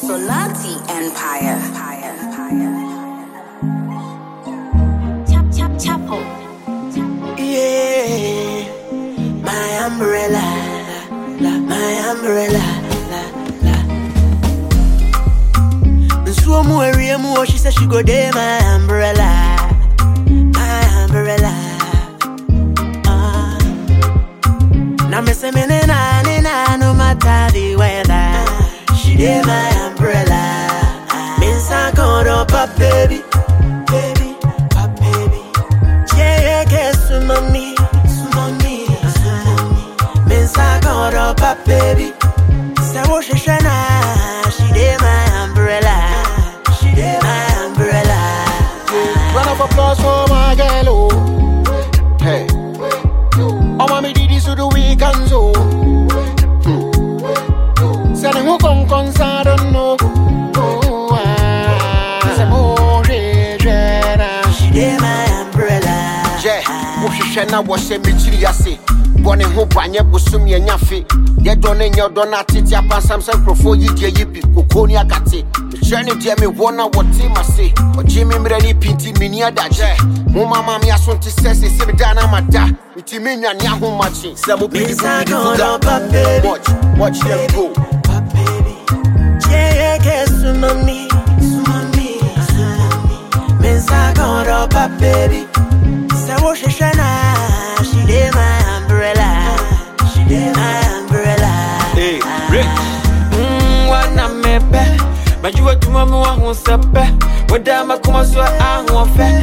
Sonati Empire. Chapel. Yeah, my umbrella, my umbrella, So more, she said she go there, my umbrella, my umbrella. Now me say me na no matter the weather, she there my umbrella. Me say go up, baby. Baby, say what she did my umbrella, she did my umbrella. Round of applause for my girl, oh. Hey, oh mommy did this to the weekends, oh. Sending who come, I don't know. She did my umbrella. Yeah, what she said now was say me chili. Born in hope, I never sum ye nyafi. Yet don't in your donati, upon some before you get yippee, Coconia Gatti. The journey, Jamie, wonder what team I say. Or Jimmy Mreni Pinti Minia Daja. Mama, mammy, I want to say, Sim Dana Mata, with Timina Yahu Machi. Some will be watch them go. Baby, yeah, guess mommy. Miss I got up, baby. Say what she did my umbrella. She did my umbrella. Hey, Rick. Wana mepe. Majua tumamu wa hunsepe. Wadama kumaswa ahuofe.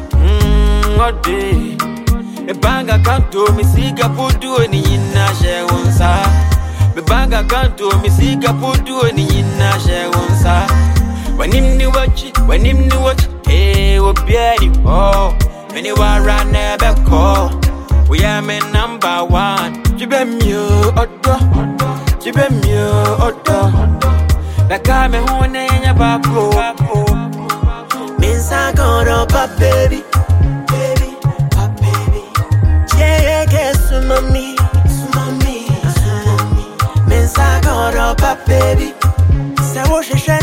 Ode. Bebanga kanto misiga pudu ni yina shewonsa. Bebanga kanto misiga pudu ni yina shewonsa. Wanimni watch. Hey, wabiani oh. Many wara never call. We are my number one. Jibe mio odo. La kame hone nya bako. Miss I got up, baby. Yeah, guess mommy. Miss I got up, baby. Say what she